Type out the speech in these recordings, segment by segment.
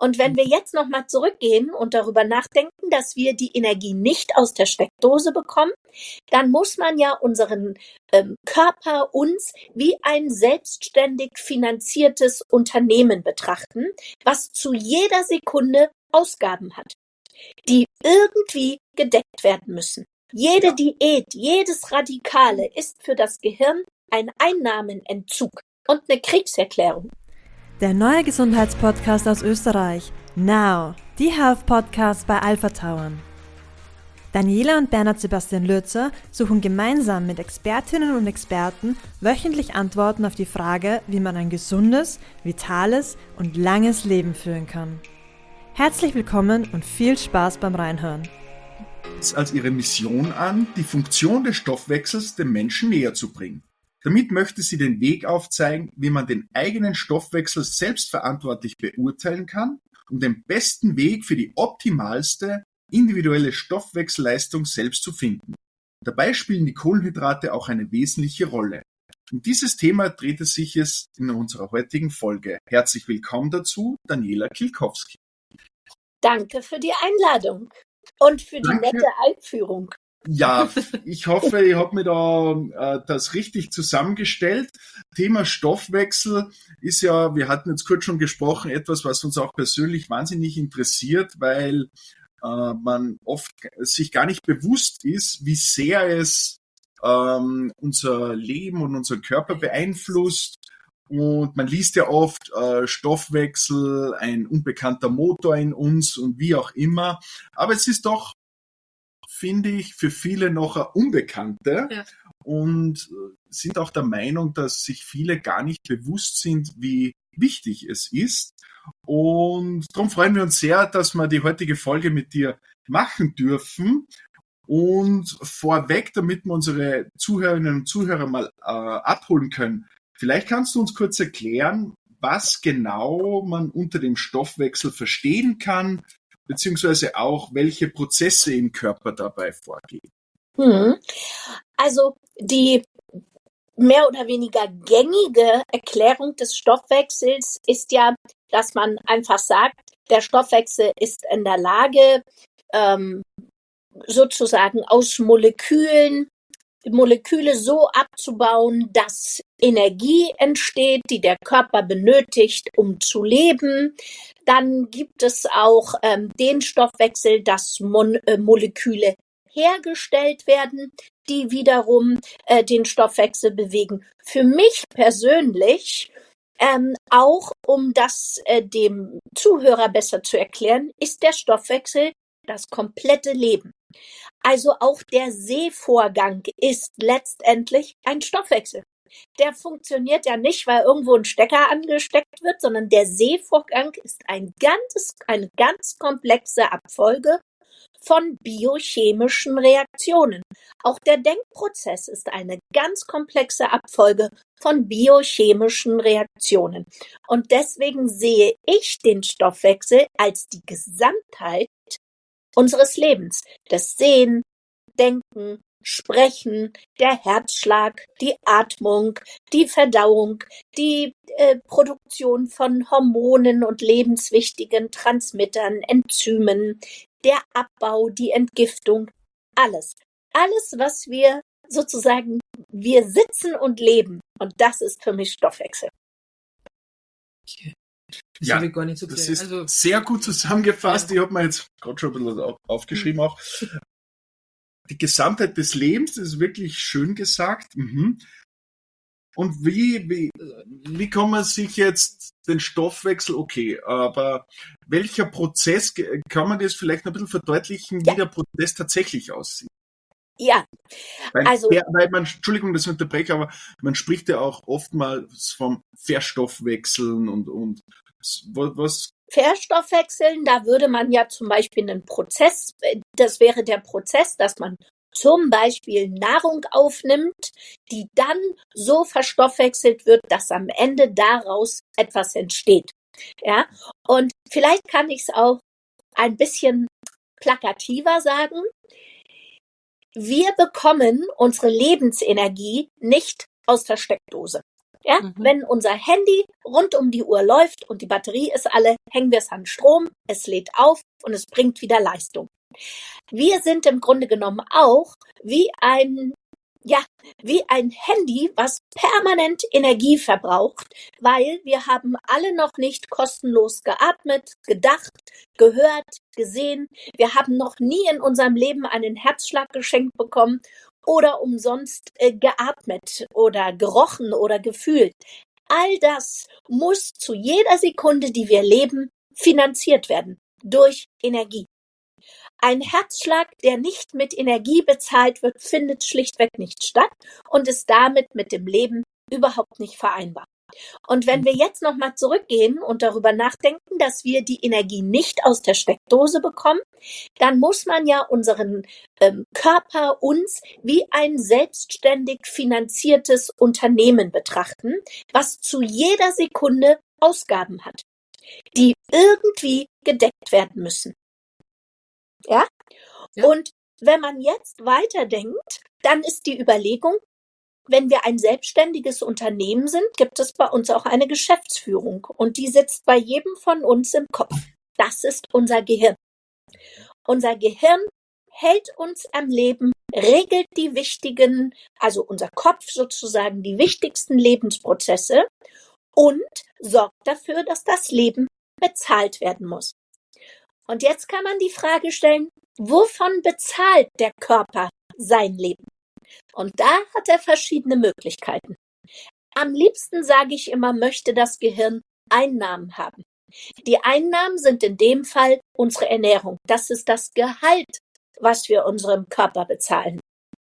Und wenn wir jetzt nochmal zurückgehen und darüber nachdenken, dass wir die Energie nicht aus der Steckdose bekommen, dann muss man ja unseren Körper uns wie ein selbstständig finanziertes Unternehmen betrachten, was zu jeder Sekunde Ausgaben hat, die irgendwie gedeckt werden müssen. Jede Diät, jedes Radikale ist für das Gehirn ein Einnahmenentzug und eine Kriegserklärung. Der neue Gesundheitspodcast aus Österreich, Now, die Health Podcast bei Alpha Tauern. Daniela und Bernhard Sebastian Lürzer suchen gemeinsam mit Expertinnen und Experten wöchentlich Antworten auf die Frage, wie man ein gesundes, vitales und langes Leben führen kann. Herzlich willkommen und viel Spaß beim Reinhören. Als ihre Mission an, die Funktion des Stoffwechsels dem Menschen näher zu bringen. Damit möchte sie den Weg aufzeigen, wie man den eigenen Stoffwechsel selbstverantwortlich beurteilen kann, um den besten Weg für die optimalste individuelle Stoffwechselleistung selbst zu finden. Dabei spielen die Kohlenhydrate auch eine wesentliche Rolle. Um dieses Thema dreht es sich in unserer heutigen Folge. Herzlich willkommen dazu, Daniela Kilkowski. Danke für die Einladung und für die nette Einführung. Ja, ich hoffe, ich habe mir da das richtig zusammengestellt. Thema Stoffwechsel ist ja, wir hatten jetzt kurz schon gesprochen, etwas, was uns auch persönlich wahnsinnig interessiert, weil man oft sich gar nicht bewusst ist, wie sehr es unser Leben und unseren Körper beeinflusst. Und man liest ja oft Stoffwechsel, ein unbekannter Motor in uns und wie auch immer. Aber es ist doch, finde ich, für viele noch eine Unbekannte und sind auch der Meinung, dass sich viele gar nicht bewusst sind, wie wichtig es ist. Und darum freuen wir uns sehr, dass wir die heutige Folge mit dir machen dürfen. Und vorweg, damit wir unsere Zuhörerinnen und Zuhörer mal abholen können, vielleicht kannst du uns kurz erklären, was genau man unter dem Stoffwechsel verstehen kann, beziehungsweise auch, welche Prozesse im Körper dabei vorgehen. Also die mehr oder weniger gängige Erklärung des Stoffwechsels ist ja, dass man einfach sagt, der Stoffwechsel ist in der Lage, sozusagen aus Moleküle so abzubauen, dass Energie entsteht, die der Körper benötigt, um zu leben. Dann gibt es auch den Stoffwechsel, dass Moleküle hergestellt werden, die wiederum den Stoffwechsel bewegen. Für mich persönlich, auch um das dem Zuhörer besser zu erklären, ist der Stoffwechsel das komplette Leben. Also auch der Sehvorgang ist letztendlich ein Stoffwechsel. Der funktioniert ja nicht, weil irgendwo ein Stecker angesteckt wird, sondern der Sehvorgang ist eine ganz komplexe Abfolge von biochemischen Reaktionen. Auch der Denkprozess ist eine ganz komplexe Abfolge von biochemischen Reaktionen. Und deswegen sehe ich den Stoffwechsel als die Gesamtheit unseres Lebens. Das Sehen, Denken, Sprechen, der Herzschlag, die Atmung, die Verdauung, die Produktion von Hormonen und lebenswichtigen Transmittern, Enzymen, der Abbau, die Entgiftung, alles. Alles, was wir sozusagen, wir sitzen und leben. Und das ist für mich Stoffwechsel. Das ja, gar nicht so das ist sehr gut zusammengefasst. Ja. Ich habe mir jetzt gerade schon ein bisschen aufgeschrieben auch. Die Gesamtheit des Lebens, das ist wirklich schön gesagt. Und wie kann man sich jetzt den Stoffwechsel, okay, aber welcher Prozess, kann man das vielleicht noch ein bisschen verdeutlichen, wie der Prozess tatsächlich aussieht? Ja, weil man, Entschuldigung, dass ich unterbreche, aber man spricht ja auch oftmals vom Verstoffwechseln und was? Verstoffwechseln, da würde man ja zum Beispiel einen Prozess, das wäre der Prozess, dass man zum Beispiel Nahrung aufnimmt, die dann so verstoffwechselt wird, dass am Ende daraus etwas entsteht. Ja, und vielleicht kann ich es auch ein bisschen plakativer sagen. Wir bekommen unsere Lebensenergie nicht aus der Steckdose. Ja, wenn unser Handy rund um die Uhr läuft und die Batterie ist alle, hängen wir es an Strom, es lädt auf und es bringt wieder Leistung. Wir sind im Grunde genommen auch wie ein Handy, was permanent Energie verbraucht, weil wir haben alle noch nicht kostenlos geatmet, gedacht, gehört, gesehen. Wir haben noch nie in unserem Leben einen Herzschlag geschenkt bekommen oder umsonst geatmet oder gerochen oder gefühlt. All das muss zu jeder Sekunde, die wir leben, finanziert werden durch Energie. Ein Herzschlag, der nicht mit Energie bezahlt wird, findet schlichtweg nicht statt und ist damit mit dem Leben überhaupt nicht vereinbar. Und wenn wir jetzt nochmal zurückgehen und darüber nachdenken, dass wir die Energie nicht aus der Steckdose bekommen, dann muss man ja unseren Körper uns wie ein selbstständig finanziertes Unternehmen betrachten, was zu jeder Sekunde Ausgaben hat, die irgendwie gedeckt werden müssen. Ja? Und wenn man jetzt weiterdenkt, dann ist die Überlegung, wenn wir ein selbstständiges Unternehmen sind, gibt es bei uns auch eine Geschäftsführung und die sitzt bei jedem von uns im Kopf. Das ist unser Gehirn. Unser Gehirn hält uns am Leben, regelt die wichtigen, also unser Kopf sozusagen, die wichtigsten Lebensprozesse und sorgt dafür, dass das Leben bezahlt werden muss. Und jetzt kann man die Frage stellen, wovon bezahlt der Körper sein Leben? Und da hat er verschiedene Möglichkeiten. Am liebsten, sage ich immer, möchte das Gehirn Einnahmen haben. Die Einnahmen sind in dem Fall unsere Ernährung. Das ist das Gehalt, was wir unserem Körper bezahlen.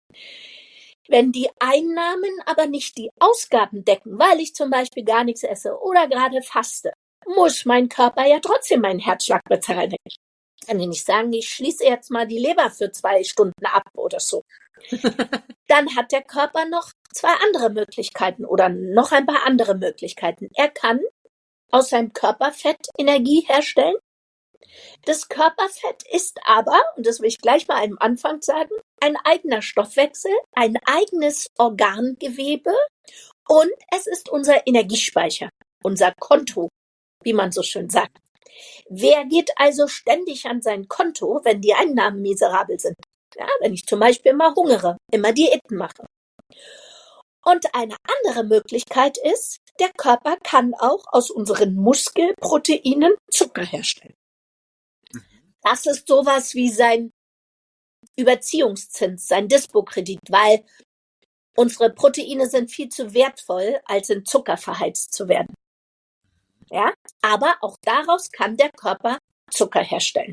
Wenn die Einnahmen aber nicht die Ausgaben decken, weil ich zum Beispiel gar nichts esse oder gerade faste, muss mein Körper ja trotzdem meinen Herzschlag bezahlen. Ich kann ich nicht sagen, ich schließe jetzt mal die Leber für 2 Stunden ab oder so. Dann hat der Körper noch 2 andere Möglichkeiten oder noch ein paar andere Möglichkeiten. Er kann aus seinem Körperfett Energie herstellen. Das Körperfett ist aber, und das will ich gleich mal am Anfang sagen, ein eigener Stoffwechsel, ein eigenes Organgewebe und es ist unser Energiespeicher, unser Konto, wie man so schön sagt. Wer geht also ständig an sein Konto, wenn die Einnahmen miserabel sind? Ja, wenn ich zum Beispiel immer hungere, immer Diäten mache. Und eine andere Möglichkeit ist, der Körper kann auch aus unseren Muskelproteinen Zucker herstellen. Das ist sowas wie sein Überziehungszins, sein Dispokredit, weil unsere Proteine sind viel zu wertvoll, als in Zucker verheizt zu werden. Ja, aber auch daraus kann der Körper Zucker herstellen.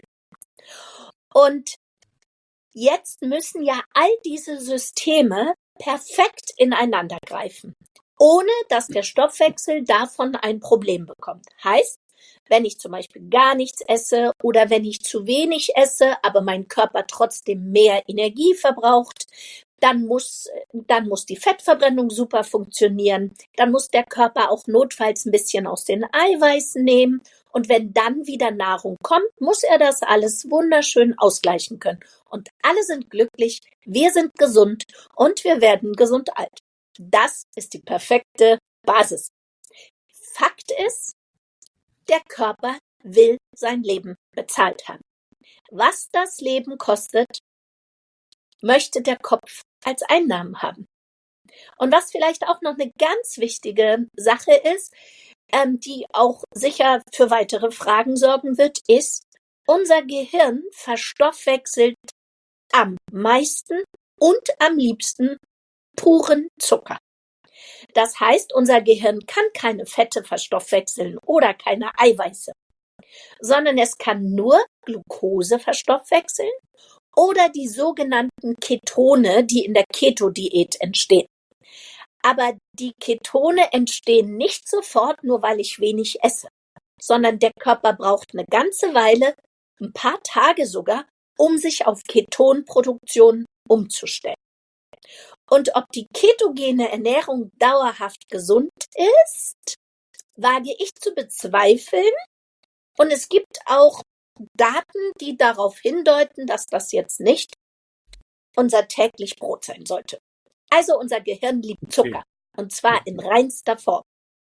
Und jetzt müssen ja all diese Systeme perfekt ineinander greifen, ohne dass der Stoffwechsel davon ein Problem bekommt. Heißt, wenn ich zum Beispiel gar nichts esse oder wenn ich zu wenig esse, aber mein Körper trotzdem mehr Energie verbraucht, dann muss die Fettverbrennung super funktionieren. Dann muss der Körper auch notfalls ein bisschen aus den Eiweißen nehmen. Und wenn dann wieder Nahrung kommt, muss er das alles wunderschön ausgleichen können. Und alle sind glücklich, wir sind gesund und wir werden gesund alt. Das ist die perfekte Basis. Fakt ist, der Körper will sein Leben bezahlt haben. Was das Leben kostet, möchte der Kopf als Einnahmen haben. Und was vielleicht auch noch eine ganz wichtige Sache ist, die auch sicher für weitere Fragen sorgen wird, ist, unser Gehirn verstoffwechselt am meisten und am liebsten puren Zucker. Das heißt, unser Gehirn kann keine Fette verstoffwechseln oder keine Eiweiße, sondern es kann nur Glucose verstoffwechseln oder die sogenannten Ketone, die in der Keto-Diät entstehen. Aber die Ketone entstehen nicht sofort, nur weil ich wenig esse, sondern der Körper braucht eine ganze Weile, ein paar Tage sogar, um sich auf Ketonproduktion umzustellen. Und ob die ketogene Ernährung dauerhaft gesund ist, wage ich zu bezweifeln. Und es gibt auch Daten, die darauf hindeuten, dass das jetzt nicht unser täglich Brot sein sollte. Also unser Gehirn liebt Zucker. Und zwar in reinster Form.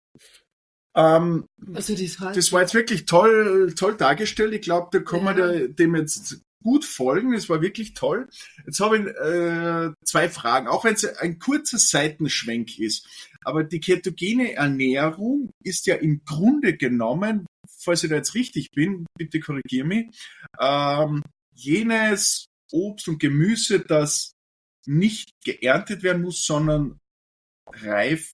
Also Das war jetzt wirklich toll dargestellt. Ich glaube, da kann man dem jetzt gut folgen. Es war wirklich toll. Jetzt habe ich 2 Fragen, auch wenn es ein kurzer Seitenschwenk ist. Aber die ketogene Ernährung ist ja im Grunde genommen, falls ich da jetzt richtig bin, bitte korrigiere mich, jenes Obst und Gemüse, das nicht geerntet werden muss, sondern reif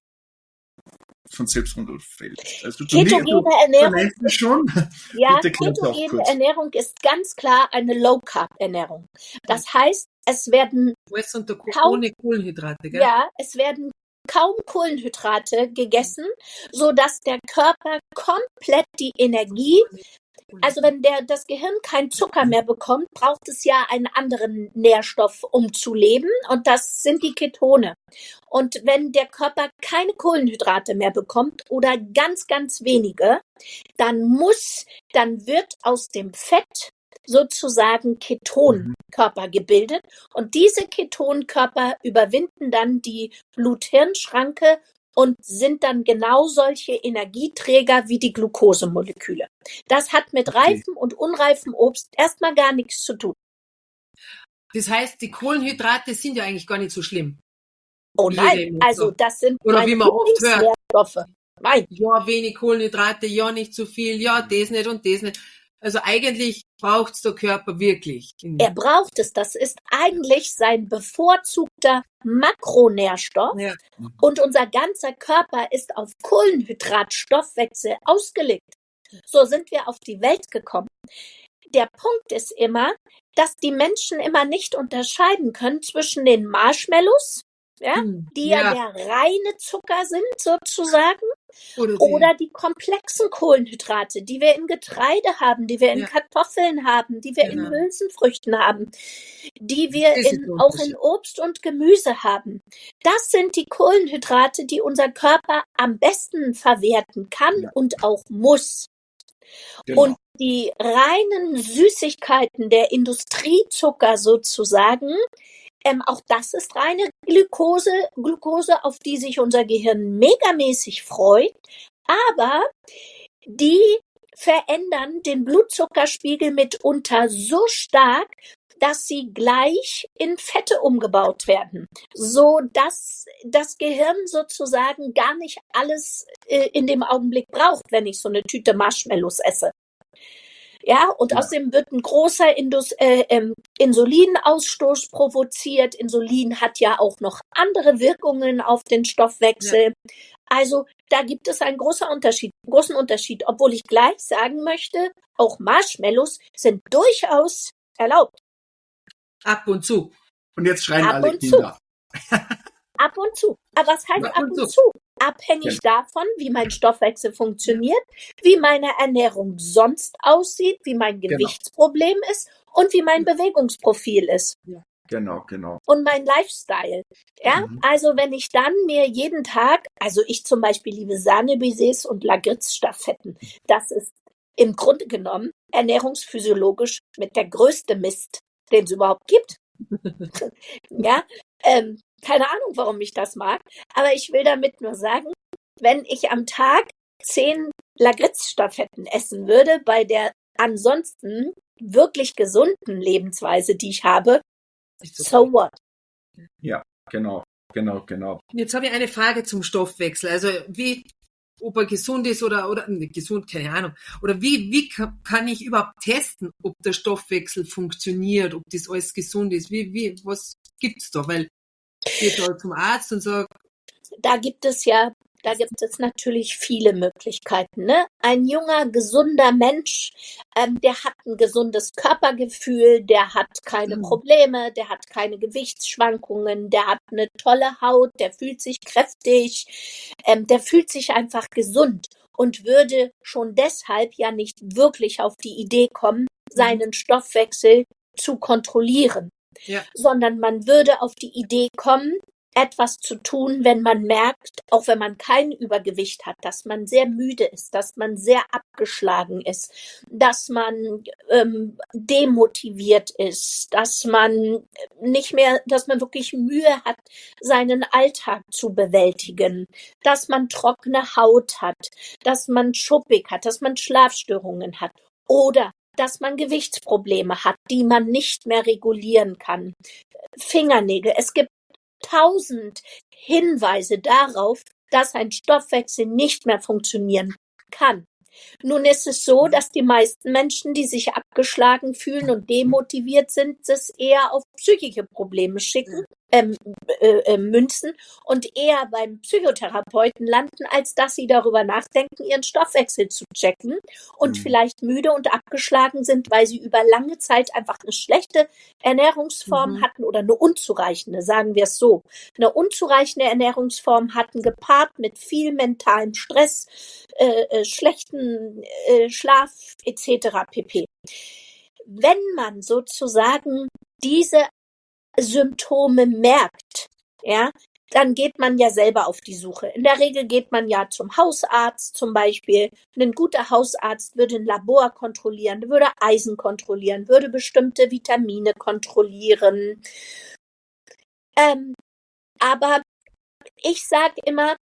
von selbst runterfällt. Also Ketogene Ernährung, schon. ja, Bitte klär's auch ketogene kurz. Ernährung ist ganz klar eine Low-Carb-Ernährung. Das heißt, es werden ohne Kohlenhydrate, gell? Ja, es werden kaum Kohlenhydrate gegessen, so dass der Körper komplett die Energie, also wenn das Gehirn kein Zucker mehr bekommt, braucht es ja einen anderen Nährstoff, um zu leben, und das sind die Ketone. Und wenn der Körper keine Kohlenhydrate mehr bekommt oder ganz, ganz wenige, dann wird aus dem Fett sozusagen Ketonkörper gebildet, und diese Ketonkörper überwinden dann die Blut-Hirn-Schranke und sind dann genau solche Energieträger wie die Glukosemoleküle. Das hat mit reifem und unreifem Obst erstmal gar nichts zu tun. Das heißt, die Kohlenhydrate sind ja eigentlich gar nicht so schlimm. Oh nein, also das sind oder wie man oft hört, Nährstoffe. Nein. Ja, wenig Kohlenhydrate, ja, nicht zu viel, ja, das nicht und das nicht. Also eigentlich braucht's der Körper wirklich. Er braucht es. Das ist eigentlich sein bevorzugter Makronährstoff. Ja. Und unser ganzer Körper ist auf Kohlenhydratstoffwechsel ausgelegt. So sind wir auf die Welt gekommen. Der Punkt ist immer, dass die Menschen immer nicht unterscheiden können zwischen den Marshmallows, die ja der reine Zucker sind sozusagen, oder die komplexen Kohlenhydrate, die wir in Getreide haben, die wir in Kartoffeln haben, die wir in Hülsenfrüchten haben, die wir auch in Obst und Gemüse haben. Das sind die Kohlenhydrate, die unser Körper am besten verwerten kann und auch muss. Genau. Und die reinen Süßigkeiten, der Industriezucker sozusagen, auch das ist reine Glucose, auf die sich unser Gehirn megamäßig freut, aber die verändern den Blutzuckerspiegel mitunter so stark, dass sie gleich in Fette umgebaut werden, so dass das Gehirn sozusagen gar nicht alles in dem Augenblick braucht, wenn ich so eine Tüte Marshmallows esse. Ja, und außerdem wird ein großer Insulinausstoß provoziert. Insulin hat ja auch noch andere Wirkungen auf den Stoffwechsel. Ja. Also da gibt es einen großen Unterschied, obwohl ich gleich sagen möchte, auch Marshmallows sind durchaus erlaubt. Ab und zu. Und jetzt schreien alle Kinder. Ab und zu. Aber was heißt ab und zu? Abhängig davon, wie mein Stoffwechsel funktioniert, wie meine Ernährung sonst aussieht, wie mein Gewichtsproblem ist und wie mein Bewegungsprofil ist. Genau. Und mein Lifestyle. Ja, also wenn ich dann mir jeden Tag, also ich zum Beispiel liebe Sahne-Baises und Lakritz-Staffetten, das ist im Grunde genommen ernährungsphysiologisch mit der größte Mist, den es überhaupt gibt. Ja, keine Ahnung, warum ich das mag, aber ich will damit nur sagen, wenn ich am Tag 10 Lakritz-Staffetten essen würde, bei der ansonsten wirklich gesunden Lebensweise, die ich habe, so what? Ja, genau. Jetzt habe ich eine Frage zum Stoffwechsel. Also ob er gesund ist oder nicht gesund, keine Ahnung. Oder wie kann ich überhaupt testen, ob der Stoffwechsel funktioniert, ob das alles gesund ist? Was gibt's da? Weil ich gehe da zum Arzt und sage, da gibt es natürlich viele Möglichkeiten. Ne? Ein junger, gesunder Mensch, der hat ein gesundes Körpergefühl, der hat keine Probleme, der hat keine Gewichtsschwankungen, der hat eine tolle Haut, der fühlt sich kräftig, der fühlt sich einfach gesund und würde schon deshalb ja nicht wirklich auf die Idee kommen, seinen Stoffwechsel zu kontrollieren. Ja. Sondern man würde auf die Idee kommen, etwas zu tun, wenn man merkt, auch wenn man kein Übergewicht hat, dass man sehr müde ist, dass man sehr abgeschlagen ist, dass man demotiviert ist, dass man wirklich Mühe hat, seinen Alltag zu bewältigen, dass man trockene Haut hat, dass man schuppig hat, dass man Schlafstörungen hat oder dass man Gewichtsprobleme hat, die man nicht mehr regulieren kann. Fingernägel. Es gibt 1000 Hinweise darauf, dass ein Stoffwechsel nicht mehr funktionieren kann. Nun ist es so, dass die meisten Menschen, die sich abgeschlagen fühlen und demotiviert sind, es eher auf psychische Probleme münzen und eher beim Psychotherapeuten landen, als dass sie darüber nachdenken, ihren Stoffwechsel zu checken und vielleicht müde und abgeschlagen sind, weil sie über lange Zeit einfach eine schlechte Ernährungsform hatten oder eine unzureichende, sagen wir es so. Eine unzureichende Ernährungsform hatten, gepaart mit viel mentalem Stress, schlechten Schlaf etc. pp. Wenn man sozusagen diese Symptome merkt, ja, dann geht man ja selber auf die Suche. In der Regel geht man ja zum Hausarzt zum Beispiel. Ein guter Hausarzt würde ein Labor kontrollieren, würde Eisen kontrollieren, würde bestimmte Vitamine kontrollieren. Aber ich sage immer,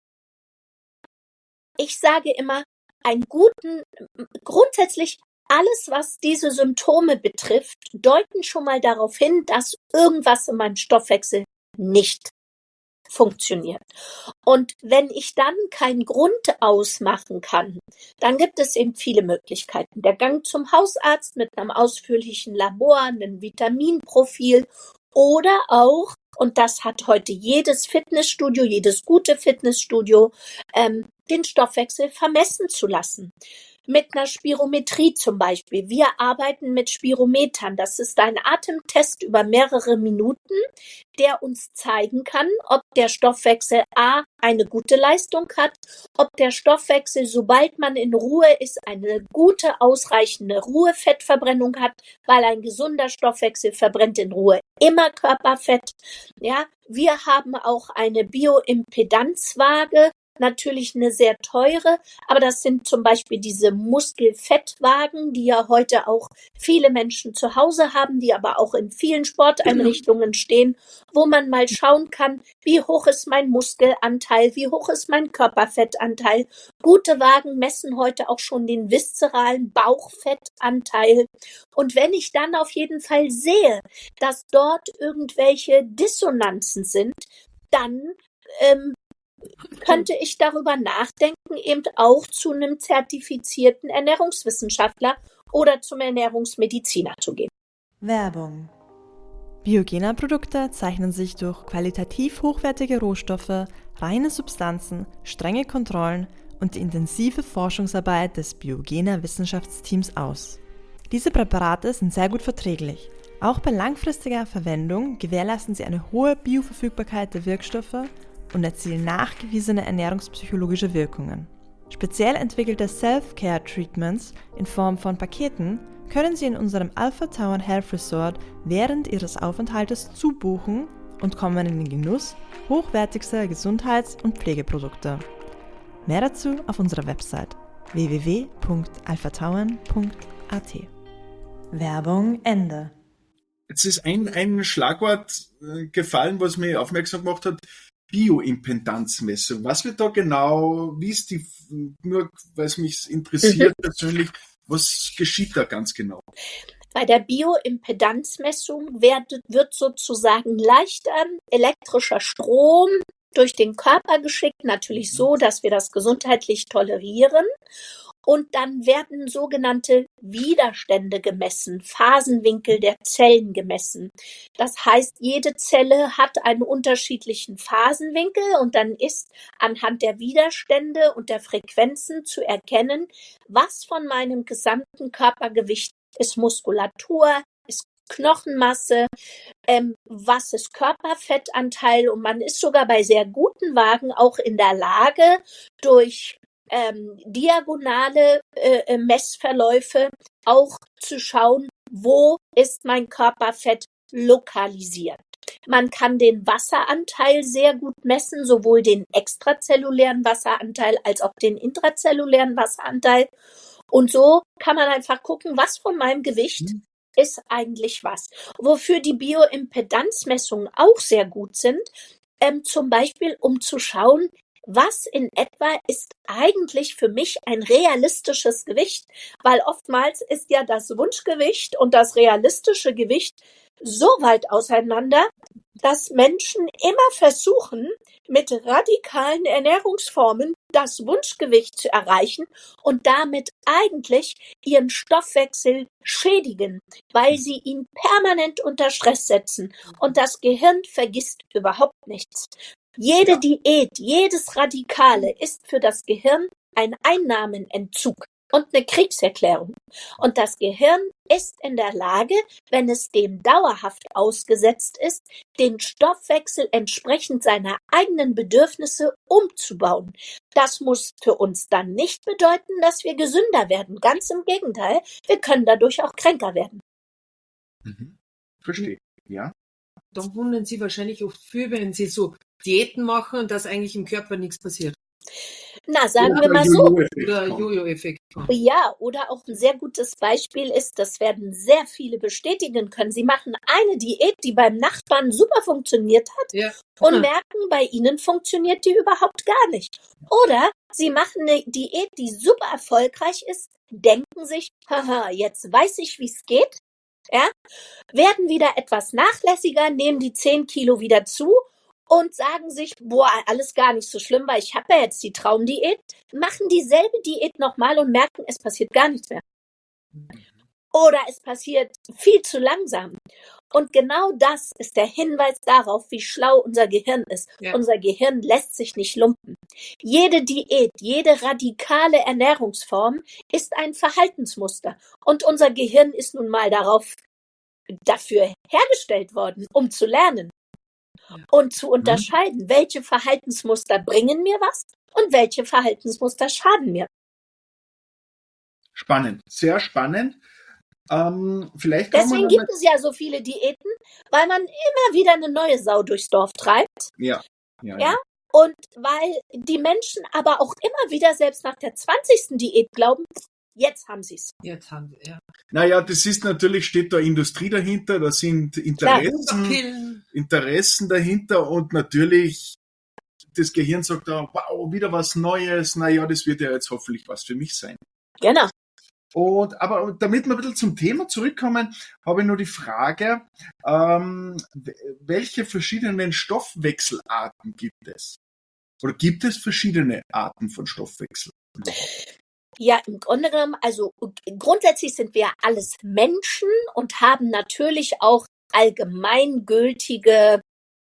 grundsätzlich alles, was diese Symptome betrifft, deuten schon mal darauf hin, dass irgendwas in meinem Stoffwechsel nicht funktioniert. Und wenn ich dann keinen Grund ausmachen kann, dann gibt es eben viele Möglichkeiten. Der Gang zum Hausarzt mit einem ausführlichen Labor, einem Vitaminprofil oder auch, und das hat heute jedes Fitnessstudio, jedes gute Fitnessstudio, den Stoffwechsel vermessen zu lassen. Mit einer Spirometrie zum Beispiel. Wir arbeiten mit Spirometern. Das ist ein Atemtest über mehrere Minuten, der uns zeigen kann, ob der Stoffwechsel eine gute Leistung hat, ob der Stoffwechsel, sobald man in Ruhe ist, eine gute, ausreichende Ruhefettverbrennung hat, weil ein gesunder Stoffwechsel verbrennt in Ruhe immer Körperfett. Ja, wir haben auch eine Bioimpedanzwaage, natürlich eine sehr teure, aber das sind zum Beispiel diese Muskelfettwagen, die ja heute auch viele Menschen zu Hause haben, die aber auch in vielen Sporteinrichtungen stehen, wo man mal schauen kann, wie hoch ist mein Muskelanteil, wie hoch ist mein Körperfettanteil. Gute Wagen messen heute auch schon den viszeralen Bauchfettanteil. Und wenn ich dann auf jeden Fall sehe, dass dort irgendwelche Dissonanzen sind, dann könnte ich darüber nachdenken, eben auch zu einem zertifizierten Ernährungswissenschaftler oder zum Ernährungsmediziner zu gehen. Werbung. Biogena-Produkte zeichnen sich durch qualitativ hochwertige Rohstoffe, reine Substanzen, strenge Kontrollen und die intensive Forschungsarbeit des Biogena-Wissenschaftsteams aus. Diese Präparate sind sehr gut verträglich. Auch bei langfristiger Verwendung gewährleisten sie eine hohe Bioverfügbarkeit der Wirkstoffe und erzielen nachgewiesene ernährungspsychologische Wirkungen. Speziell entwickelte Self-Care-Treatments in Form von Paketen können Sie in unserem Alpha Tauern Health Resort während Ihres Aufenthaltes zubuchen und kommen in den Genuss hochwertigster Gesundheits- und Pflegeprodukte. Mehr dazu auf unserer Website www.alphatauern.at. Werbung Ende. Jetzt ist ein Schlagwort gefallen, was mir aufmerksam gemacht hat: Bioimpedanzmessung. Was wird da genau, wie ist die, nur weil es mich interessiert persönlich, was geschieht da ganz genau? Bei der Bioimpedanzmessung wird sozusagen leichter elektrischer Strom durch den Körper geschickt, natürlich so, dass wir das gesundheitlich tolerieren. Und dann werden sogenannte Widerstände gemessen, Phasenwinkel der Zellen gemessen. Das heißt, jede Zelle hat einen unterschiedlichen Phasenwinkel und dann ist anhand der Widerstände und der Frequenzen zu erkennen, was von meinem gesamten Körpergewicht ist Muskulatur, ist Knochenmasse, was ist Körperfettanteil, und man ist sogar bei sehr guten Wagen auch in der Lage, durch diagonale Messverläufe auch zu schauen, wo ist mein Körperfett lokalisiert. Man kann den Wasseranteil sehr gut messen, sowohl den extrazellulären Wasseranteil als auch den intrazellulären Wasseranteil. Und so kann man einfach gucken, was von meinem Gewicht ist eigentlich was. Wofür die Bioimpedanzmessungen auch sehr gut sind, zum Beispiel um zu schauen, was in etwa ist eigentlich für mich ein realistisches Gewicht, weil oftmals ist ja das Wunschgewicht und das realistische Gewicht so weit auseinander, dass Menschen immer versuchen, mit radikalen Ernährungsformen das Wunschgewicht zu erreichen und damit eigentlich ihren Stoffwechsel schädigen, weil sie ihn permanent unter Stress setzen. Und das Gehirn vergisst überhaupt nichts. Jede Diät, jedes Radikale ist für das Gehirn ein Einnahmenentzug und eine Kriegserklärung. Und das Gehirn ist in der Lage, wenn es dem dauerhaft ausgesetzt ist, den Stoffwechsel entsprechend seiner eigenen Bedürfnisse umzubauen. Das muss für uns dann nicht bedeuten, dass wir gesünder werden. Ganz im Gegenteil, wir können dadurch auch kränker werden. Verstehe, ja. Da wundern Sie wahrscheinlich oft viel, wenn Sie so Diäten machen und dass eigentlich im Körper nichts passiert. Na, sagen wir mal so. Oder Jojo-Effekt. Ja, oder auch ein sehr gutes Beispiel ist, das werden sehr viele bestätigen können. Sie machen eine Diät, die beim Nachbarn super funktioniert hat und merken, bei Ihnen funktioniert die überhaupt gar nicht. Oder Sie machen eine Diät, die super erfolgreich ist, denken sich, haha, jetzt weiß ich, wie es geht, ja, werden wieder etwas nachlässiger, nehmen die 10 Kilo wieder zu und sagen sich, boah, alles gar nicht so schlimm, weil ich habe ja jetzt die Traumdiät, machen dieselbe Diät nochmal und merken, es passiert gar nichts mehr. Oder es passiert viel zu langsam. Und genau das ist der Hinweis darauf, wie schlau unser Gehirn ist. Ja. Unser Gehirn lässt sich nicht lumpen. Jede Diät, jede radikale Ernährungsform ist ein Verhaltensmuster. Und unser Gehirn ist nun mal dafür hergestellt worden, um zu lernen. Und zu unterscheiden, welche Verhaltensmuster bringen mir was und welche Verhaltensmuster schaden mir. Spannend, sehr spannend. Deswegen gibt es ja so viele Diäten, weil man immer wieder eine neue Sau durchs Dorf treibt. Ja. Und weil die Menschen aber auch immer wieder selbst nach der 20. Diät glauben, jetzt haben sie es. Jetzt haben sie, ja. Naja, das ist natürlich, steht da Industrie dahinter, da sind Interessen dahinter und natürlich das Gehirn sagt da, wow, wieder was Neues, naja, das wird ja jetzt hoffentlich was für mich sein. Genau. Aber damit wir ein bisschen zum Thema zurückkommen, habe ich nur die Frage, welche verschiedenen Stoffwechselarten gibt es? Oder gibt es verschiedene Arten von Stoffwechsel? Ja, im Grunde genommen, also grundsätzlich sind wir alles Menschen und haben natürlich auch allgemeingültige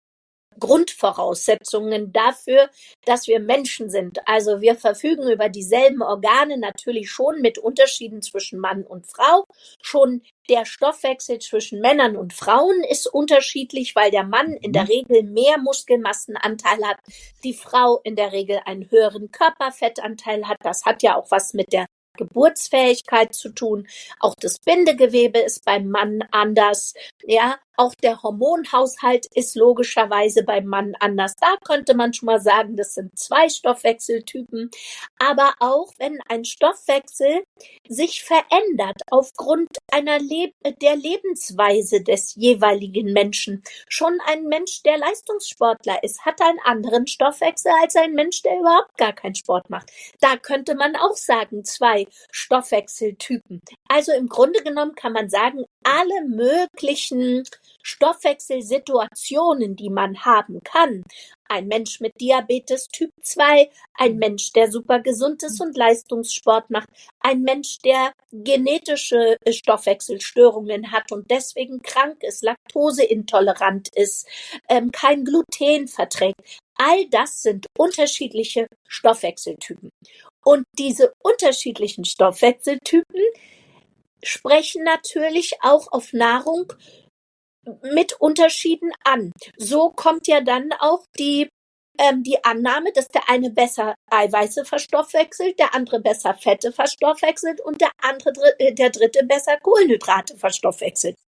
Grundvoraussetzungen dafür, dass wir Menschen sind. Also wir verfügen über dieselben Organe, natürlich schon mit Unterschieden zwischen Mann und Frau. Schon der Stoffwechsel zwischen Männern und Frauen ist unterschiedlich, weil der Mann in der Regel mehr Muskelmassenanteil hat, die Frau in der Regel einen höheren Körperfettanteil hat. Das hat ja auch was mit der Geburtsfähigkeit zu tun. Auch das Bindegewebe ist beim Mann anders. Ja, auch der Hormonhaushalt ist logischerweise beim Mann anders. Da könnte man schon mal sagen, das sind 2 Stoffwechseltypen. Aber auch wenn ein Stoffwechsel sich verändert aufgrund der Lebensweise des jeweiligen Menschen. Schon ein Mensch, der Leistungssportler ist, hat einen anderen Stoffwechsel als ein Mensch, der überhaupt gar keinen Sport macht. Da könnte man auch sagen, 2 Stoffwechseltypen. Also im Grunde genommen kann man sagen, alle möglichen Stoffwechselsituationen, die man haben kann. Ein Mensch mit Diabetes Typ 2, ein Mensch, der super gesund ist und Leistungssport macht, ein Mensch, der genetische Stoffwechselstörungen hat und deswegen krank ist, laktoseintolerant ist, kein Gluten verträgt. All das sind unterschiedliche Stoffwechseltypen. Und diese unterschiedlichen Stoffwechseltypen sprechen natürlich auch auf Nahrung mit Unterschieden an. So kommt ja dann auch die Annahme, dass der eine besser Eiweiße verstoffwechselt, der andere besser Fette verstoffwechselt und der dritte besser Kohlenhydrate verstoffwechselt.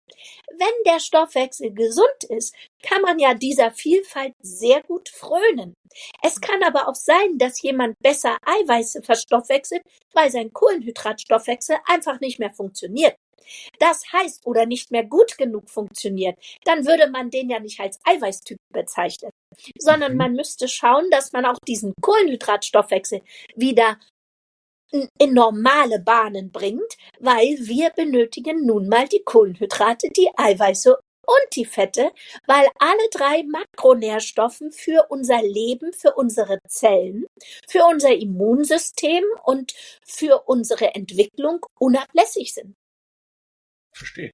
Wenn der Stoffwechsel gesund ist, kann man ja dieser Vielfalt sehr gut frönen. Es kann aber auch sein, dass jemand besser Eiweiße verstoffwechselt, weil sein Kohlenhydratstoffwechsel einfach nicht mehr funktioniert. Das heißt, oder nicht mehr gut genug funktioniert, dann würde man den ja nicht als Eiweißtyp bezeichnen, sondern man müsste schauen, dass man auch diesen Kohlenhydratstoffwechsel wieder in normale Bahnen bringt, weil wir benötigen nun mal die Kohlenhydrate, die Eiweiße und die Fette, weil alle 3 Makronährstoffe für unser Leben, für unsere Zellen, für unser Immunsystem und für unsere Entwicklung unablässig sind. Verstehe.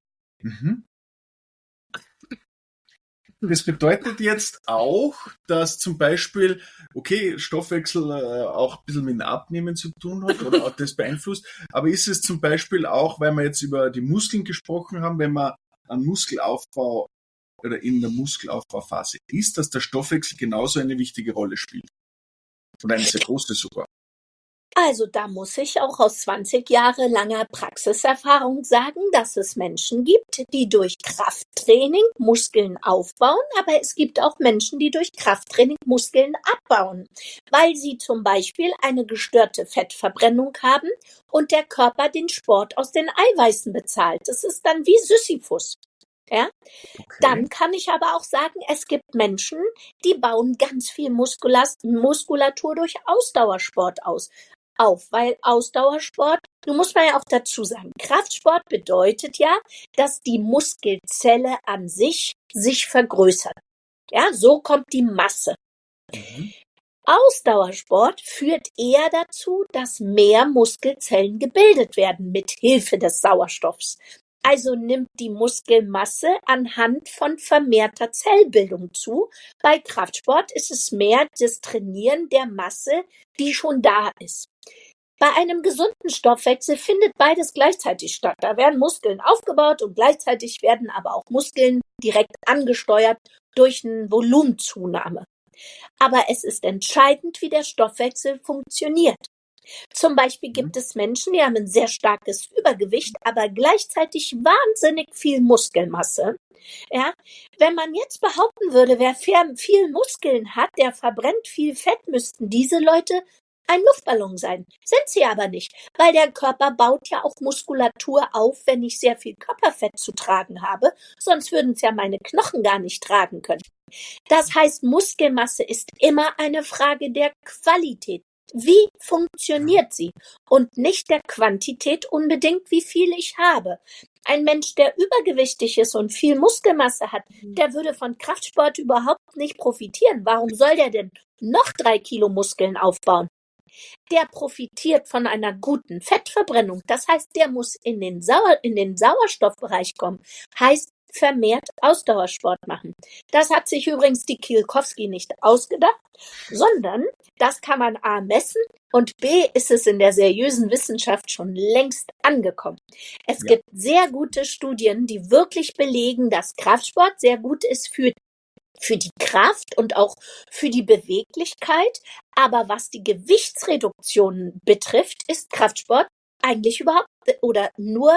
Das bedeutet jetzt auch, dass zum Beispiel, okay, Stoffwechsel auch ein bisschen mit dem Abnehmen zu tun hat oder auch das beeinflusst, aber ist es zum Beispiel auch, weil wir jetzt über die Muskeln gesprochen haben, wenn man einen Muskelaufbau oder in der Muskelaufbauphase ist, dass der Stoffwechsel genauso eine wichtige Rolle spielt? Oder eine sehr große sogar. Also da muss ich auch aus 20 Jahre langer Praxiserfahrung sagen, dass es Menschen gibt, die durch Krafttraining Muskeln aufbauen, aber es gibt auch Menschen, die durch Krafttraining Muskeln abbauen, weil sie zum Beispiel eine gestörte Fettverbrennung haben und der Körper den Sport aus den Eiweißen bezahlt. Das ist dann wie Sisyphus. Ja? Okay. Dann kann ich aber auch sagen, es gibt Menschen, die bauen ganz viel Muskulatur durch Ausdauersport auf, weil Ausdauersport, nun muss man ja auch dazu sagen, Kraftsport bedeutet ja, dass die Muskelzelle an sich vergrößert. Ja, so kommt die Masse. Ausdauersport führt eher dazu, dass mehr Muskelzellen gebildet werden mit Hilfe des Sauerstoffs. Also nimmt die Muskelmasse anhand von vermehrter Zellbildung zu. Bei Kraftsport ist es mehr das Trainieren der Masse, die schon da ist. Bei einem gesunden Stoffwechsel findet beides gleichzeitig statt. Da werden Muskeln aufgebaut und gleichzeitig werden aber auch Muskeln direkt angesteuert durch eine Volumenzunahme. Aber es ist entscheidend, wie der Stoffwechsel funktioniert. Zum Beispiel gibt es Menschen, die haben ein sehr starkes Übergewicht, aber gleichzeitig wahnsinnig viel Muskelmasse. Ja, wenn man jetzt behaupten würde, wer viel Muskeln hat, der verbrennt viel Fett, müssten diese Leute ein Luftballon sein. Sind sie aber nicht, weil der Körper baut ja auch Muskulatur auf, wenn ich sehr viel Körperfett zu tragen habe, sonst würden es ja meine Knochen gar nicht tragen können. Das heißt, Muskelmasse ist immer eine Frage der Qualität. Wie funktioniert sie? Und nicht der Quantität unbedingt, wie viel ich habe. Ein Mensch, der übergewichtig ist und viel Muskelmasse hat, der würde von Kraftsport überhaupt nicht profitieren. Warum soll der denn noch 3 Kilo Muskeln aufbauen? Der profitiert von einer guten Fettverbrennung. Das heißt, der muss in den Sauerstoffbereich kommen. Heißt, vermehrt Ausdauersport machen. Das hat sich übrigens die Kielkowski nicht ausgedacht, sondern das kann man A messen und B ist es in der seriösen Wissenschaft schon längst angekommen. Es gibt sehr gute Studien, die wirklich belegen, dass Kraftsport sehr gut ist für die Kraft und auch für die Beweglichkeit. Aber was die Gewichtsreduktion betrifft, ist Kraftsport eigentlich überhaupt oder nur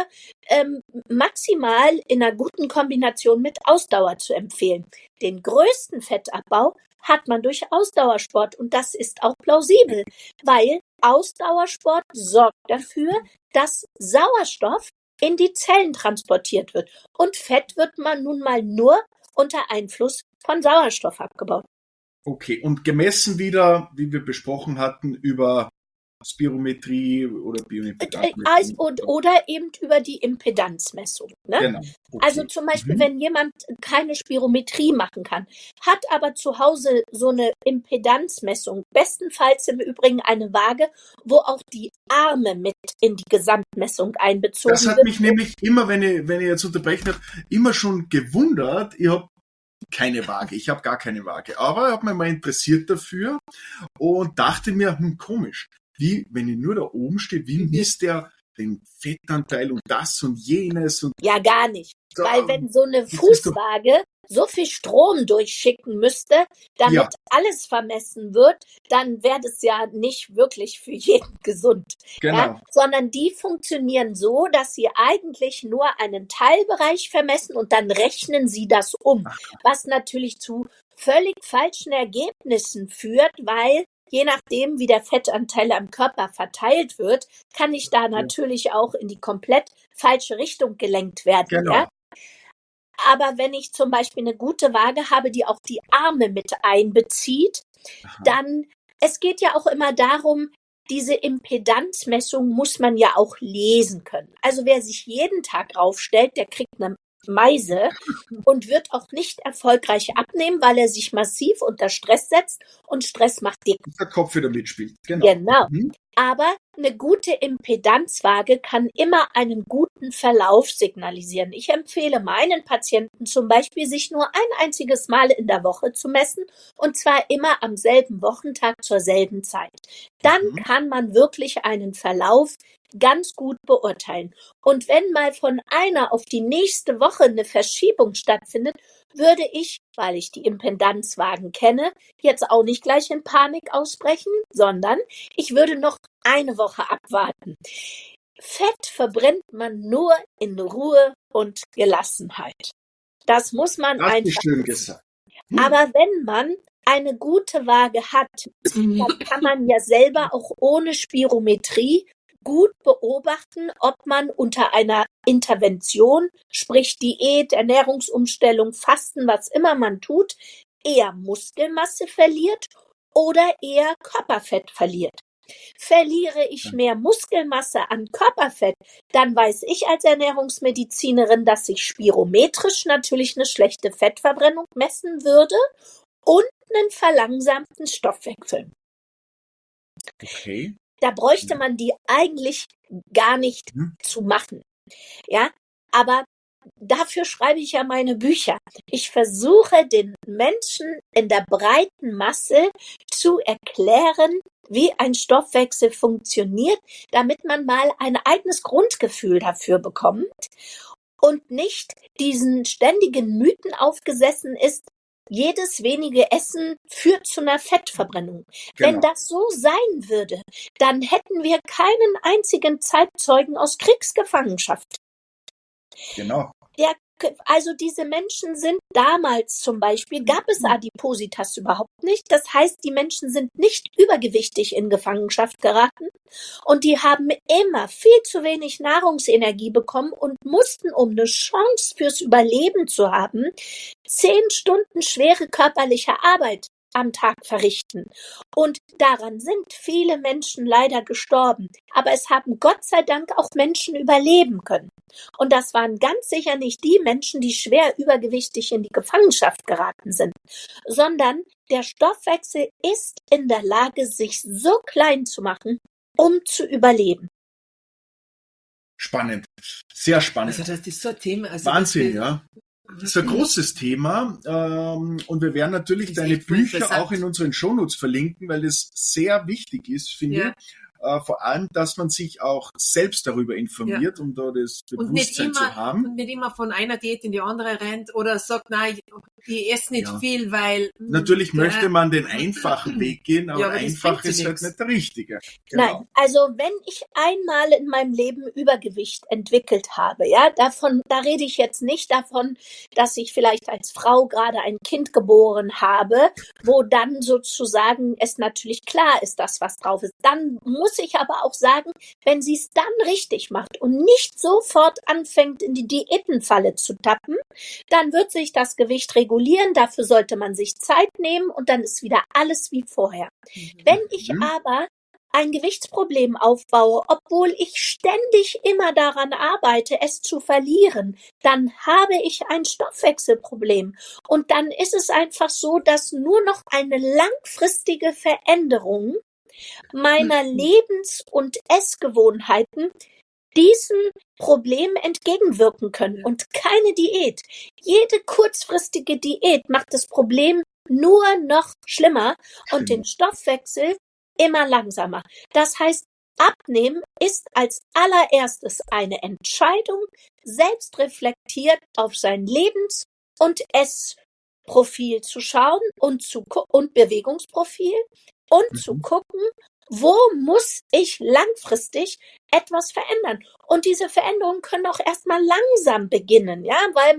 maximal in einer guten Kombination mit Ausdauer zu empfehlen. Den größten Fettabbau hat man durch Ausdauersport und das ist auch plausibel, weil Ausdauersport sorgt dafür, dass Sauerstoff in die Zellen transportiert wird und Fett wird man nun mal nur unter Einfluss von Sauerstoff abgebaut. Okay, und gemessen wieder, wie wir besprochen hatten, über Spirometrie oder Bioimpedanzmessung. Oder eben über die Impedanzmessung. Ne? Genau. Okay. Also zum Beispiel, wenn jemand keine Spirometrie machen kann, hat aber zu Hause so eine Impedanzmessung, bestenfalls im Übrigen eine Waage, wo auch die Arme mit in die Gesamtmessung einbezogen wird. Das hat mich nämlich immer, wenn ich jetzt unterbrechen darf, immer schon gewundert. Ich habe keine Waage, ich habe gar keine Waage, aber ich habe mich mal interessiert dafür und dachte mir, komisch, wie, wenn ich nur da oben stehe, wie misst der den Fettanteil und das und jenes? Und ja, gar nicht. Weil wenn so eine das ist doch, Fußwaage so viel Strom durchschicken müsste, damit ja, alles vermessen wird, dann wäre das ja nicht wirklich für jeden gesund. Ja? genau. Sondern die funktionieren so, dass sie eigentlich nur einen Teilbereich vermessen und dann rechnen sie das um, was natürlich zu völlig falschen Ergebnissen führt, weil je nachdem, wie der Fettanteil am Körper verteilt wird, kann ich da Ja, natürlich auch in die komplett falsche Richtung gelenkt werden. Ja? genau. Aber wenn ich zum Beispiel eine gute Waage habe, die auch die Arme mit einbezieht, Aha. dann, es geht ja auch immer darum, diese Impedanzmessung muss man ja auch lesen können. Also wer sich jeden Tag aufstellt, der kriegt eine Meise und wird auch nicht erfolgreich abnehmen, weil er sich massiv unter Stress setzt und Stress macht dick. Dass der Kopf wieder mitspielt. Genau. Genau. Mhm. Aber eine gute Impedanzwaage kann immer einen guten Verlauf signalisieren. Ich empfehle meinen Patienten zum Beispiel, sich nur ein einziges Mal in der Woche zu messen, und zwar immer am selben Wochentag zur selben Zeit. Dann Mhm. kann man wirklich einen Verlauf ganz gut beurteilen. Und wenn mal von einer auf die nächste Woche eine Verschiebung stattfindet, würde ich, weil ich die Impedanzwagen kenne, jetzt auch nicht gleich in Panik ausbrechen, sondern ich würde noch eine Woche abwarten. Fett verbrennt man nur in Ruhe und Gelassenheit. Das muss man Das ist einfach schön wissen. gesagt. Hm. Aber wenn man eine gute Waage hat, dann kann man ja selber auch ohne Spirometrie gut beobachten, ob man unter einer Intervention, sprich Diät, Ernährungsumstellung, Fasten, was immer man tut, eher Muskelmasse verliert oder eher Körperfett verliert. Verliere ich mehr Muskelmasse an Körperfett, dann weiß ich als Ernährungsmedizinerin, dass ich spirometrisch natürlich eine schlechte Fettverbrennung messen würde und einen verlangsamten Stoffwechsel. Okay. Da bräuchte man die eigentlich gar nicht zu machen. Ja, aber dafür schreibe ich ja meine Bücher. Ich versuche den Menschen in der breiten Masse zu erklären, wie ein Stoffwechsel funktioniert, damit man mal ein eigenes Grundgefühl dafür bekommt und nicht diesen ständigen Mythen aufgesessen ist, jedes wenige Essen führt zu einer Fettverbrennung. Wenn Genau. das so sein würde, dann hätten wir keinen einzigen Zeitzeugen aus Kriegsgefangenschaft. Genau. Also diese Menschen sind damals zum Beispiel, gab es Adipositas überhaupt nicht. Das heißt, die Menschen sind nicht übergewichtig in Gefangenschaft geraten und die haben immer viel zu wenig Nahrungsenergie bekommen und mussten, um eine Chance fürs Überleben zu haben, 10 Stunden schwere körperliche Arbeit am Tag verrichten. Und daran sind viele Menschen leider gestorben. Aber es haben Gott sei Dank auch Menschen überleben können. Und das waren ganz sicher nicht die Menschen, die schwer übergewichtig in die Gefangenschaft geraten sind, sondern der Stoffwechsel ist in der Lage, sich so klein zu machen, um zu überleben. Spannend. Sehr spannend. Also das ist so ein Thema. Also Wahnsinn, ja. Das ist ein großes Thema und wir werden natürlich ist deine echt Bücher interessant. auch in unseren Shownotes verlinken, weil das sehr wichtig ist, finde Ja. ich. Vor allem, dass man sich auch selbst darüber informiert, um da das Und nicht Bewusstsein zu haben. Und nicht immer von einer Diät in die andere rennt oder sagt, nein, ich esse nicht Ja. viel, weil... Natürlich möchte man den einfachen Weg gehen, aber Ja, aber das einfach bringt ist sie halt nix. nicht der richtige. Genau. Nein, also wenn ich einmal in meinem Leben Übergewicht entwickelt habe, ja, da rede ich jetzt nicht davon, dass ich vielleicht als Frau gerade ein Kind geboren habe, wo dann sozusagen es natürlich klar ist, dass was drauf ist. Dann muss ich aber auch sagen, wenn sie es dann richtig macht und nicht sofort anfängt, in die Diätenfalle zu tappen, dann wird sich das Gewicht regulieren. Dafür sollte man sich Zeit nehmen und dann ist wieder alles wie vorher. Wenn ich aber ein Gewichtsproblem aufbaue, obwohl ich ständig immer daran arbeite, es zu verlieren, dann habe ich ein Stoffwechselproblem. Und dann ist es einfach so, dass nur noch eine langfristige Veränderung meiner Lebens- und Essgewohnheiten diesem Problem entgegenwirken können und keine Diät. Jede kurzfristige Diät macht das Problem nur noch schlimmer und den Stoffwechsel immer langsamer. Das heißt, Abnehmen ist als allererstes eine Entscheidung selbst reflektiert auf sein Lebens- und Essprofil zu schauen und Bewegungsprofil und zu gucken, wo muss ich langfristig etwas verändern? Und diese Veränderungen können auch erstmal langsam beginnen, ja, weil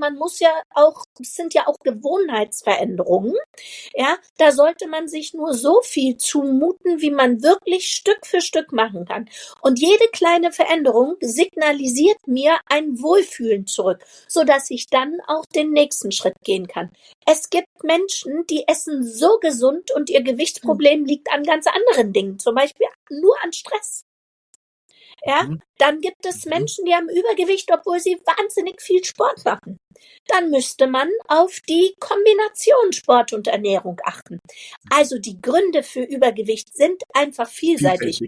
es sind ja auch Gewohnheitsveränderungen. Ja, da sollte man sich nur so viel zumuten, wie man wirklich Stück für Stück machen kann. Und jede kleine Veränderung signalisiert mir ein Wohlfühlen zurück, sodass ich dann auch den nächsten Schritt gehen kann. Es gibt Menschen, die essen so gesund und ihr Gewichtsproblem liegt an ganz anderen Dingen, zum Beispiel nur an Stress. Ja, dann gibt es Menschen, die haben Übergewicht, obwohl sie wahnsinnig viel Sport machen. Dann müsste man auf die Kombination Sport und Ernährung achten. Also die Gründe für Übergewicht sind einfach vielseitig.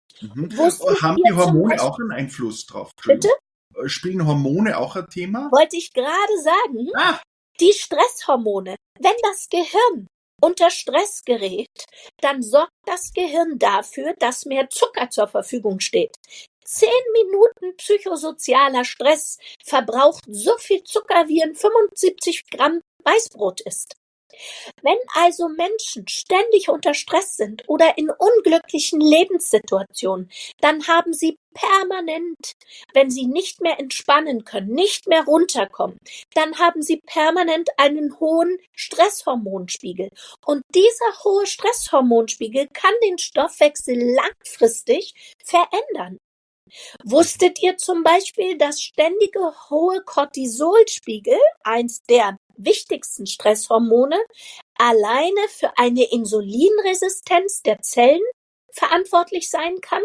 Haben die Hormone auch einen Einfluss drauf? Bitte? Spielen Hormone auch ein Thema? Wollte ich gerade sagen. Die Stresshormone, wenn das Gehirn unter Stress gerät, dann sorgt das Gehirn dafür, dass mehr Zucker zur Verfügung steht. 10 Minuten psychosozialer Stress verbraucht so viel Zucker, wie ein 75 Gramm Weißbrot ist. Wenn also Menschen ständig unter Stress sind oder in unglücklichen Lebenssituationen, dann haben sie permanent, wenn sie nicht mehr entspannen können, nicht mehr runterkommen, dann haben sie permanent einen hohen Stresshormonspiegel. Und dieser hohe Stresshormonspiegel kann den Stoffwechsel langfristig verändern. Wusstet ihr zum Beispiel, dass ständige hohe Cortisolspiegel, eins der wichtigsten Stresshormone, alleine für eine Insulinresistenz der Zellen verantwortlich sein kann?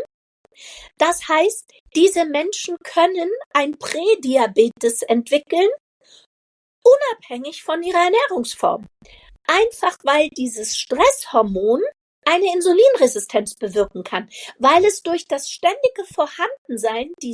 Das heißt, diese Menschen können ein Prädiabetes entwickeln, unabhängig von ihrer Ernährungsform. Einfach weil dieses Stresshormon eine Insulinresistenz bewirken kann, weil es durch das ständige Vorhandensein die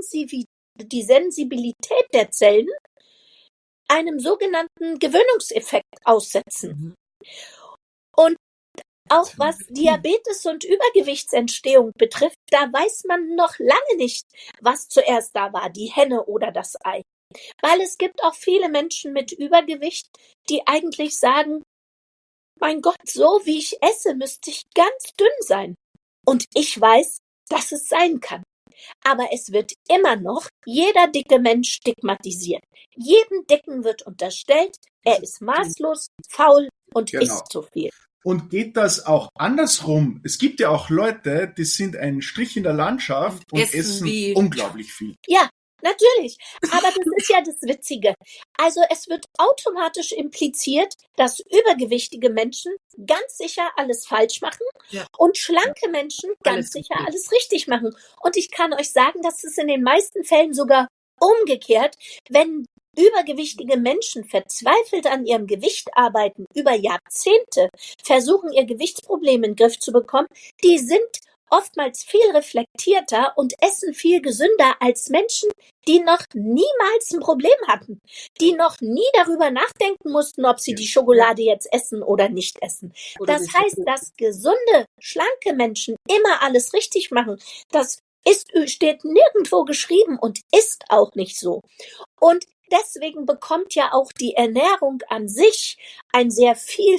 Sensibilität der Zellen einem sogenannten Gewöhnungseffekt aussetzen. Und auch was Diabetes und Übergewichtsentstehung betrifft, da weiß man noch lange nicht, was zuerst da war, die Henne oder das Ei. Weil es gibt auch viele Menschen mit Übergewicht, die eigentlich sagen, mein Gott, so wie ich esse, müsste ich ganz dünn sein. Und ich weiß, dass es sein kann. Aber es wird immer noch jeder dicke Mensch stigmatisiert. Jedem Dicken wird unterstellt, er ist maßlos, faul und isst zu viel. Und geht das auch andersrum? Es gibt ja auch Leute, die sind ein Strich in der Landschaft und essen unglaublich viel. Ja, natürlich. Aber das ist ja das Witzige. Also es wird automatisch impliziert, dass übergewichtige Menschen ganz sicher alles falsch machen und schlanke Menschen ganz sicher alles richtig machen. Und ich kann euch sagen, dass es in den meisten Fällen sogar umgekehrt, wenn übergewichtige Menschen verzweifelt an ihrem Gewicht arbeiten, über Jahrzehnte versuchen, ihr Gewichtsproblem in den Griff zu bekommen, die sind oftmals viel reflektierter und essen viel gesünder als Menschen, die noch niemals ein Problem hatten, die noch nie darüber nachdenken mussten, ob sie die Schokolade jetzt essen oder nicht essen. Das heißt, dass gesunde, schlanke Menschen immer alles richtig machen. Das steht nirgendwo geschrieben und ist auch nicht so. Und deswegen bekommt ja auch die Ernährung an sich einen sehr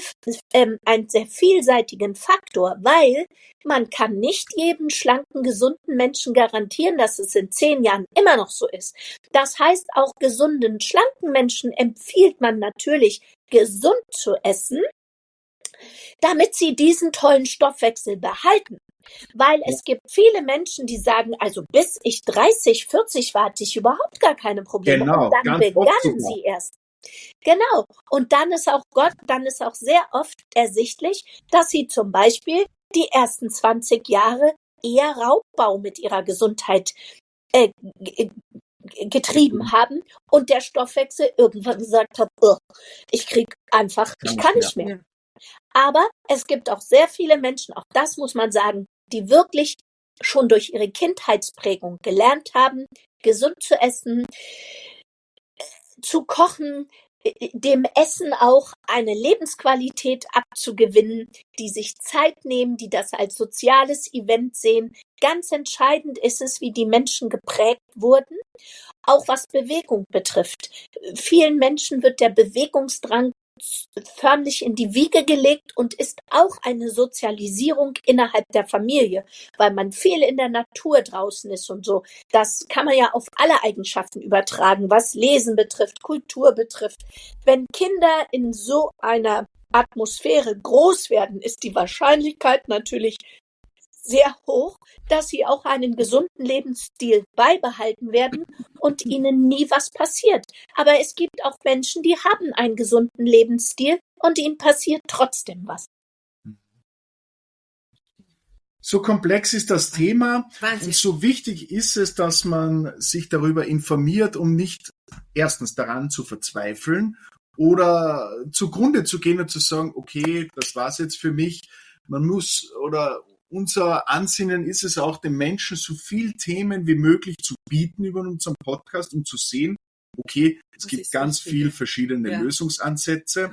vielseitigen Faktor, weil man kann nicht jedem schlanken, gesunden Menschen garantieren, dass es in 10 Jahren immer noch so ist. Das heißt, auch gesunden, schlanken Menschen empfiehlt man natürlich, gesund zu essen, damit sie diesen tollen Stoffwechsel behalten. Weil es gibt viele Menschen, die sagen, also bis ich 30, 40 war, hatte ich überhaupt gar keine Probleme. Genau, und dann begannen sie erst. Genau. Und dann ist auch sehr oft ersichtlich, dass sie zum Beispiel die ersten 20 Jahre eher Raubbau mit ihrer Gesundheit getrieben haben und der Stoffwechsel irgendwann gesagt hat, ich kann nicht mehr. Aber es gibt auch sehr viele Menschen, auch das muss man sagen, die wirklich schon durch ihre Kindheitsprägung gelernt haben, gesund zu essen, zu kochen, dem Essen auch eine Lebensqualität abzugewinnen, die sich Zeit nehmen, die das als soziales Event sehen. Ganz entscheidend ist es, wie die Menschen geprägt wurden, auch was Bewegung betrifft. Vielen Menschen wird der Bewegungsdrang förmlich in die Wiege gelegt und ist auch eine Sozialisierung innerhalb der Familie, weil man viel in der Natur draußen ist und so. Das kann man ja auf alle Eigenschaften übertragen, was Lesen betrifft, Kultur betrifft. Wenn Kinder in so einer Atmosphäre groß werden, ist die Wahrscheinlichkeit natürlich sehr hoch, dass sie auch einen gesunden Lebensstil beibehalten werden und ihnen nie was passiert. Aber es gibt auch Menschen, die haben einen gesunden Lebensstil und ihnen passiert trotzdem was. So komplex ist das Thema Wahnsinn. und so wichtig ist es, dass man sich darüber informiert, um nicht erstens daran zu verzweifeln oder zugrunde zu gehen und zu sagen, okay, das war's jetzt für mich. Man muss oder unser Ansinnen ist es auch, den Menschen so viel Themen wie möglich zu bieten über unseren Podcast, um zu sehen, okay, es gibt ganz viel verschiedene Lösungsansätze.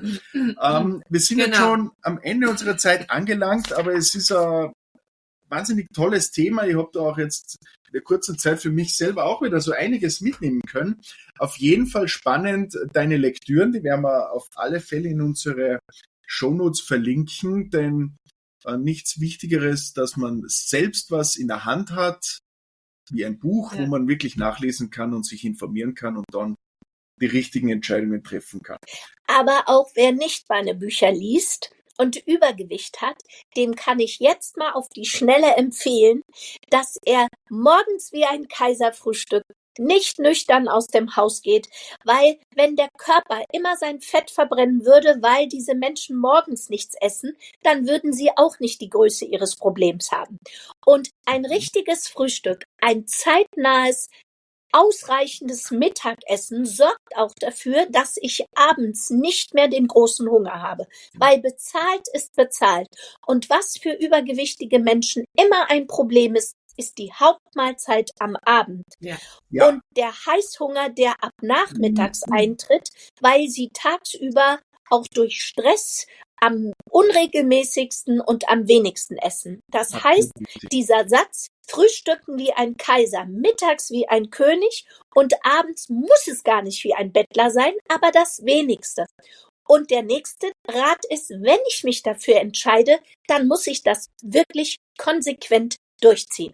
Wir sind jetzt schon am Ende unserer Zeit angelangt, aber es ist ein wahnsinnig tolles Thema. Ich habe da auch jetzt in der kurzen Zeit für mich selber auch wieder so einiges mitnehmen können. Auf jeden Fall spannend, deine Lektüren, die werden wir auf alle Fälle in unsere Shownotes verlinken, denn nichts Wichtigeres, dass man selbst was in der Hand hat, wie ein Buch, wo man wirklich nachlesen kann und sich informieren kann und dann die richtigen Entscheidungen treffen kann. Aber auch wer nicht meine Bücher liest und Übergewicht hat, dem kann ich jetzt mal auf die Schnelle empfehlen, dass er morgens wie ein Kaiser frühstückt, nicht nüchtern aus dem Haus geht, weil wenn der Körper immer sein Fett verbrennen würde, weil diese Menschen morgens nichts essen, dann würden sie auch nicht die Größe ihres Problems haben. Und ein richtiges Frühstück, ein zeitnahes, ausreichendes Mittagessen sorgt auch dafür, dass ich abends nicht mehr den großen Hunger habe, weil bezahlt ist bezahlt. Und was für übergewichtige Menschen immer ein Problem ist, ist die Hauptmahlzeit am Abend. Ja. Und der Heißhunger, der ab nachmittags eintritt, weil sie tagsüber auch durch Stress am unregelmäßigsten und am wenigsten essen. Das heißt, dieser Satz, frühstücken wie ein Kaiser, mittags wie ein König und abends muss es gar nicht wie ein Bettler sein, aber das Wenigste. Und der nächste Rat ist, wenn ich mich dafür entscheide, dann muss ich das wirklich konsequent durchziehen.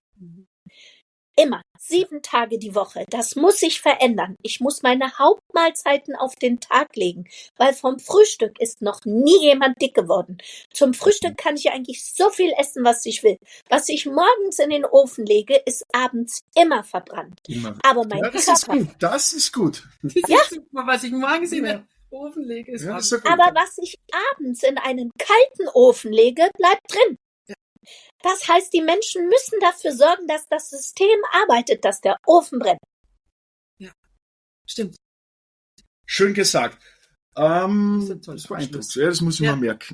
Immer 7 Tage die Woche. Das muss sich verändern. Ich muss meine Hauptmahlzeiten auf den Tag legen, weil vom Frühstück ist noch nie jemand dick geworden. Zum Frühstück kann ich eigentlich so viel essen, was ich will. Was ich morgens in den Ofen lege, ist abends immer verbrannt. Aber mein Körper... Das ist gut. Was ich morgens in den Ofen lege, ist abends. Aber was ich abends in einen kalten Ofen lege, bleibt drin. Das heißt, die Menschen müssen dafür sorgen, dass das System arbeitet, dass der Ofen brennt. Ja, stimmt. Schön gesagt. Das muss ich mal merken.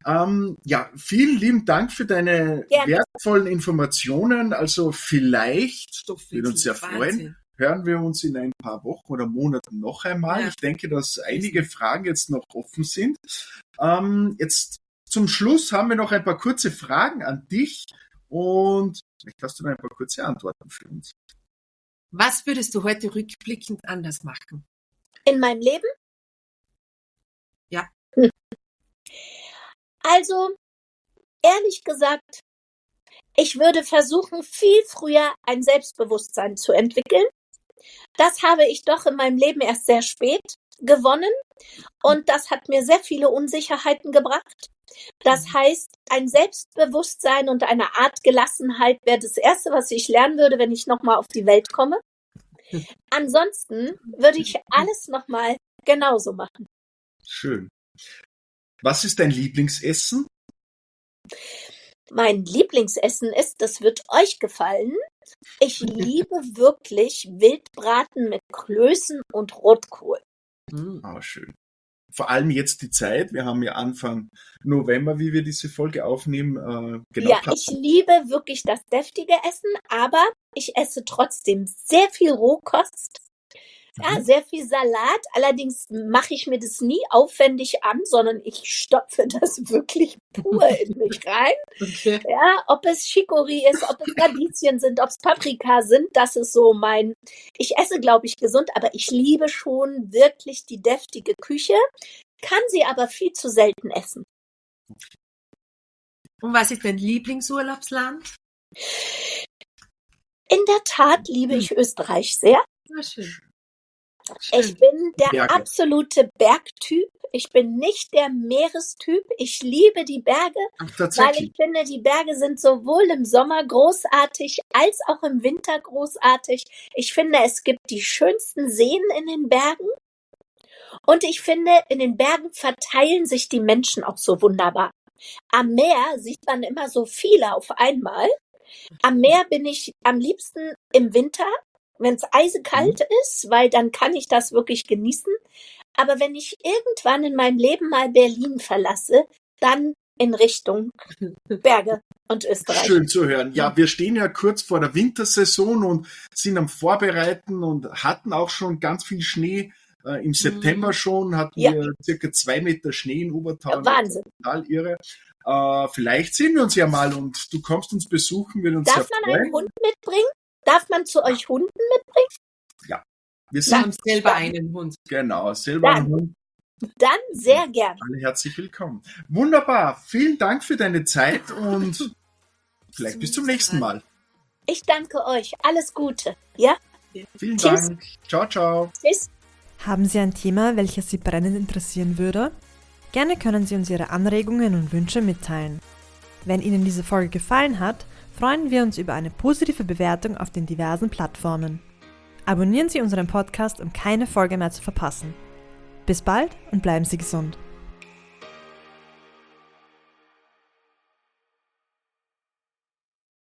Vielen lieben Dank für deine wertvollen Informationen. Also vielleicht, würde uns sehr freuen, hören wir uns in ein paar Wochen oder Monaten noch einmal. Ja. Ich denke, dass einige Fragen jetzt noch offen sind. Jetzt zum Schluss haben wir noch ein paar kurze Fragen an dich und vielleicht hast du noch ein paar kurze Antworten für uns. Was würdest du heute rückblickend anders machen? In meinem Leben? Ja. Also, ehrlich gesagt, ich würde versuchen, viel früher ein Selbstbewusstsein zu entwickeln. Das habe ich doch in meinem Leben erst sehr spät gewonnen und das hat mir sehr viele Unsicherheiten gebracht. Das heißt, ein Selbstbewusstsein und eine Art Gelassenheit wäre das Erste, was ich lernen würde, wenn ich nochmal auf die Welt komme. Ansonsten würde ich alles nochmal genauso machen. Schön. Was ist dein Lieblingsessen? Mein Lieblingsessen ist, das wird euch gefallen, ich liebe wirklich Wildbraten mit Klößen und Rotkohl. Schön. Vor allem jetzt die Zeit. Wir haben ja Anfang November, wie wir diese Folge aufnehmen. Ich liebe wirklich das deftige Essen, aber ich esse trotzdem sehr viel Rohkost. Ja, sehr viel Salat. Allerdings mache ich mir das nie aufwendig an, sondern ich stopfe das wirklich pur in mich rein. Okay. Ja, ob es Chicorée ist, ob es Radieschen sind, ob es Paprika sind, das ist so ich esse, glaube ich, gesund, aber ich liebe schon wirklich die deftige Küche, kann sie aber viel zu selten essen. Und was ist dein Lieblingsurlaubsland? In der Tat liebe ich Österreich sehr. Na schön. Ich bin der Berge. absolute Bergtyp. Ich bin nicht der Meerestyp. Ich liebe die Berge, Ach, weil tatsächlich. ich finde, die Berge sind sowohl im Sommer großartig als auch im Winter großartig. Ich finde, es gibt die schönsten Seen in den Bergen. Und ich finde, in den Bergen verteilen sich die Menschen auch so wunderbar. Am Meer sieht man immer so viele auf einmal. Am Meer bin ich am liebsten im Winter, wenn es eisekalt ist, weil dann kann ich das wirklich genießen. Aber wenn ich irgendwann in meinem Leben mal Berlin verlasse, dann in Richtung Berge und Österreich. Schön zu hören. Ja, wir stehen ja kurz vor der Wintersaison und sind am Vorbereiten und hatten auch schon ganz viel Schnee. Im September schon hatten wir circa 2 Meter Schnee in Obertauern. Wahnsinn. Total irre. Vielleicht sehen wir uns ja mal und du kommst uns besuchen, wird uns Darf sehr man freuen. einen Hund mitbringen? Darf man zu euch Hunden mitbringen? Wir Wir sind haben selber einen Hund. genau selber ein Hund. Dann sehr gern. Alle herzlich willkommen. Wunderbar. Vielen Dank für deine Zeit und vielleicht bis zum nächsten Mal. Ich danke euch. Alles Gute. Ja? Vielen Tschüss. Dank. Ciao, ciao. Tschüss. Haben Sie ein Thema, welches Sie brennend interessieren würde? Gerne können Sie uns Ihre Anregungen und Wünsche mitteilen. Wenn Ihnen diese Folge gefallen hat, freuen wir uns über eine positive Bewertung auf den diversen Plattformen. Abonnieren Sie unseren Podcast, um keine Folge mehr zu verpassen. Bis bald und bleiben Sie gesund.